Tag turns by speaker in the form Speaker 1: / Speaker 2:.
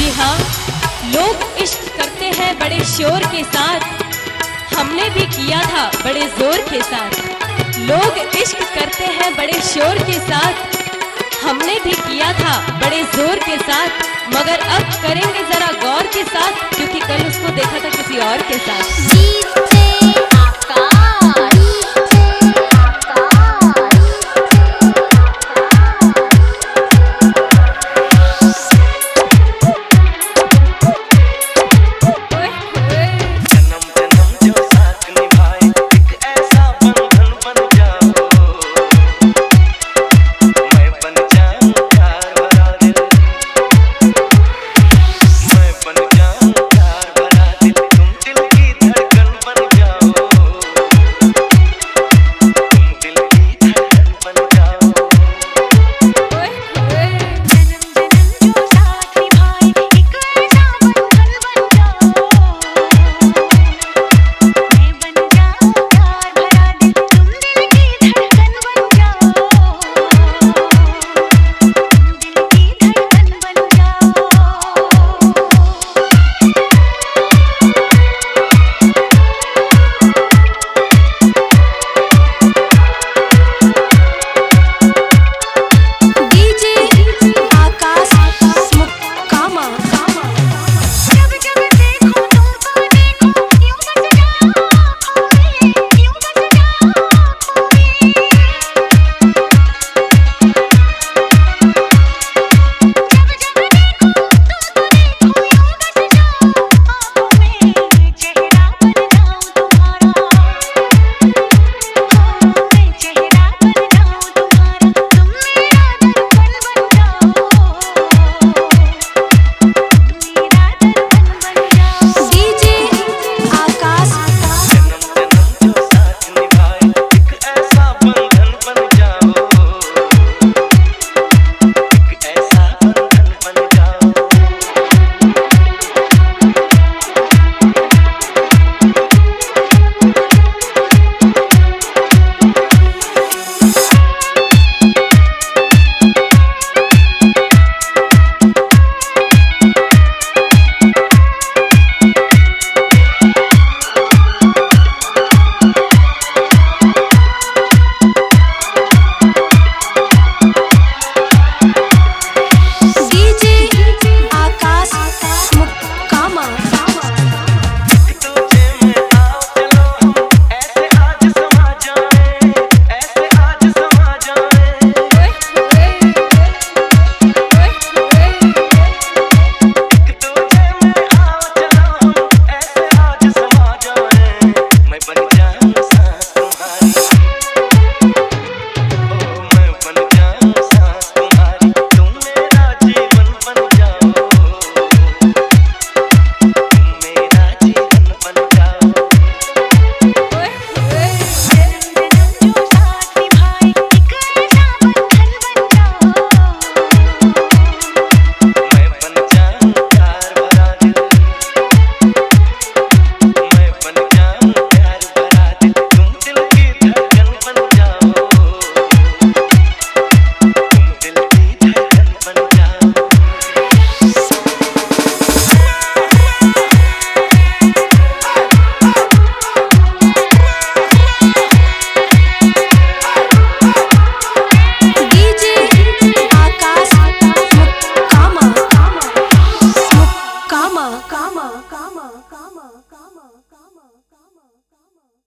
Speaker 1: जी हाँ, लोग इश्क करते हैं बड़े शोर के साथ, हमने भी किया था बड़े जोर के साथ। लोग इश्क करते हैं बड़े शोर के साथ, हमने भी किया था बड़े जोर के साथ। मगर अब करेंगे जरा गौर के साथ, क्योंकि कल उसको देखा था किसी और के साथ।
Speaker 2: Kama